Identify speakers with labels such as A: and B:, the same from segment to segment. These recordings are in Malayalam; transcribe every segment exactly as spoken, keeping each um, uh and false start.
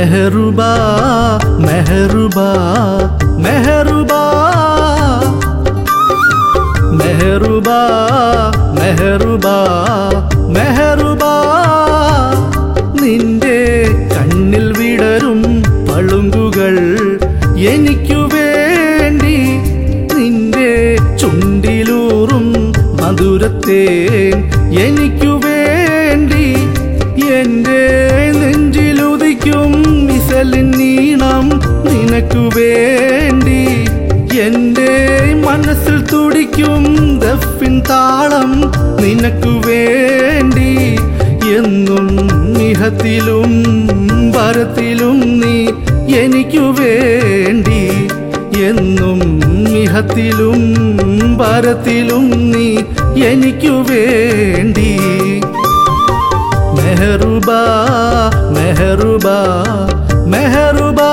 A: മെഹറുബാ മെഹറുബാ മെഹറുബാ മെഹറുബാ മെഹറുബാ മെഹറുബാ നിന്റെ കണ്ണിൽ വിടരും പളുങ്കുകൾ എനിക്കു വേണ്ടി, നിന്റെ ചുണ്ടിലൂറും മധുരത്തേൻ എനിക്കു വേണ്ടി, എന്റെ നെഞ്ചിലുദിക്കും മിസലിൻ നീണം നിനക്കു വേണ്ടി, എന്റെ മനസ്സിൽ തുടിക്കും ദഫിൻ താളം നിനക്കു വേണ്ടി, എന്നും ഇഹത്തിലും പരത്തിലും നീ എനിക്കു വേണ്ടി, എന്നും ഇഹത്തിലും പരത്തിലും നീ എനിക്കു വേണ്ടി. മെഹറുബാ മെഹറുബാ മെഹറുബാ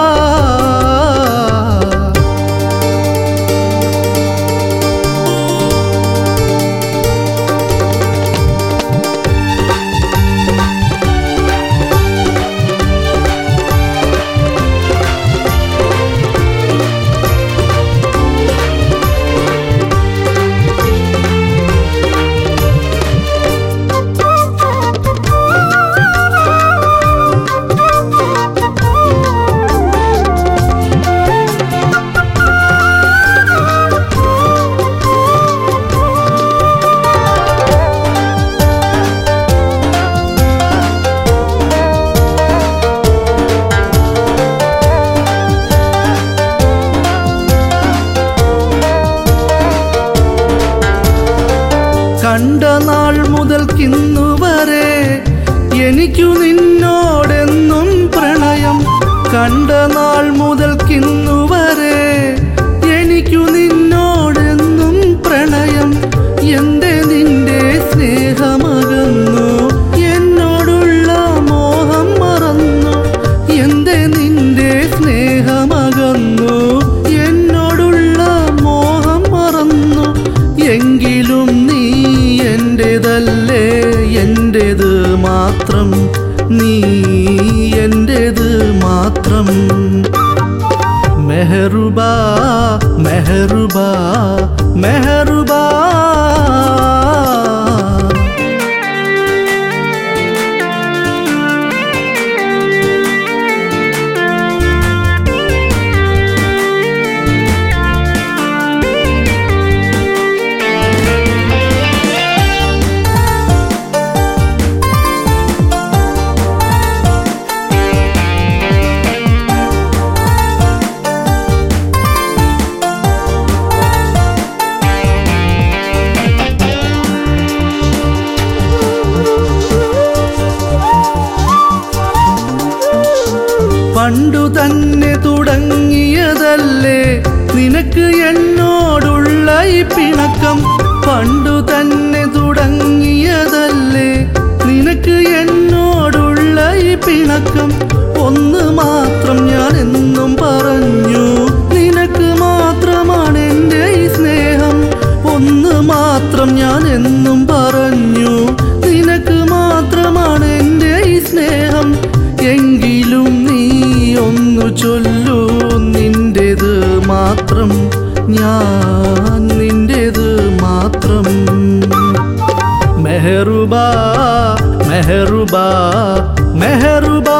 A: കണ്ട നാൾ മുതൽക്കിന്നു വരെ എനിക്കു നിന്നോടെന്നും പ്രണയം, കണ്ട നാൾ മുതൽക്കിന്നു വരെ എനിക്കു നിന്നോടെന്നും പ്രണയം, എന്റെ നിന്റെ സ്നേഹമകന്നു എന്നോടുള്ള മോഹം മറന്നു, എന്റെ നിന്റെ സ്നേഹമകന്നു എന്നോടുള്ള മോഹം മറന്നു, എങ്കിലും നീ എന്റേതല്ലേ എന്റേത് മാത്രം, നീ എന്റേത് മാത്രം. മെഹറുബാ മെഹറുബാ മെഹറുബാ പണ്ടു തന്നെ തുടങ്ങിയതല്ലേ നിനക്ക് എന്നോടുള്ള ഈ പിണക്കം, പണ്ടു തന്നെ തുടങ്ങിയതല്ലേ നിനക്ക് എന്നോടുള്ള ഈ പിണക്കം, ഒന്ന് മാത്രം ഞാൻ എന്നും പറഞ്ഞു നിനക്ക് മാത്രമാണ് എൻ്റെ ഈ സ്നേഹം, ഒന്ന് മാത്രം ഞാൻ എന്നും പറഞ്ഞു നിനക്ക് മാത്രമാണ് എൻ്റെ ഈ സ്നേഹം, എങ്കിലും നീ ഒന്നു ചൊല്ലൂ നിന്റേത് മാത്രം, ഞാൻ നിന്റേത് മാത്രം. മെഹറുബാ മെഹറുബാ മെഹറുബാ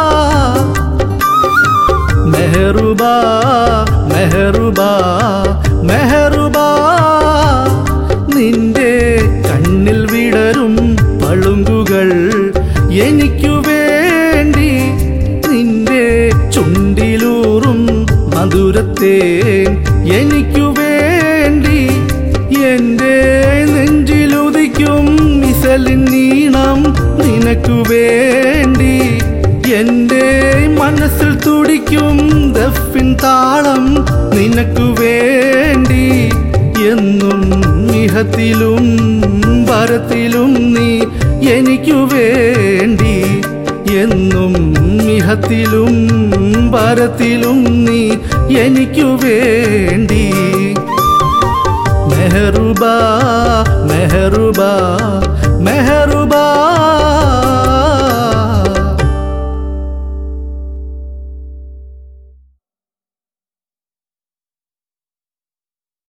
A: മെഹറുബാ മെഹറുബാ മെഹറുബാ നിന്റെ കണ്ണിൽ വിടരും പളുങ്കുകൾ എനിക്കു വേണ്ടി, നിന്റെ ചുണ്ടിലൂറും മധുരത്തേൻ എനിക്കു വേണ്ടി, എന്റെ നെഞ്ചിലുദിക്കും മിസലിൻ നീണം നിനക്കു വേണ്ടി, എന്റെ മനസ്സിൽ തുടിക്കും ദഫിൻ താളം നിനക്കു വേണ്ടി, എന്നും ഇഹത്തിലും പരത്തിലും നീ എനിക്കു വേണ്ടി, എന്നും ഇഹത്തിലും പരത്തിലും നീ എനിക്കു വേണ്ടി. മെഹറുബാ മെഹറുബാ മെഹറുബാ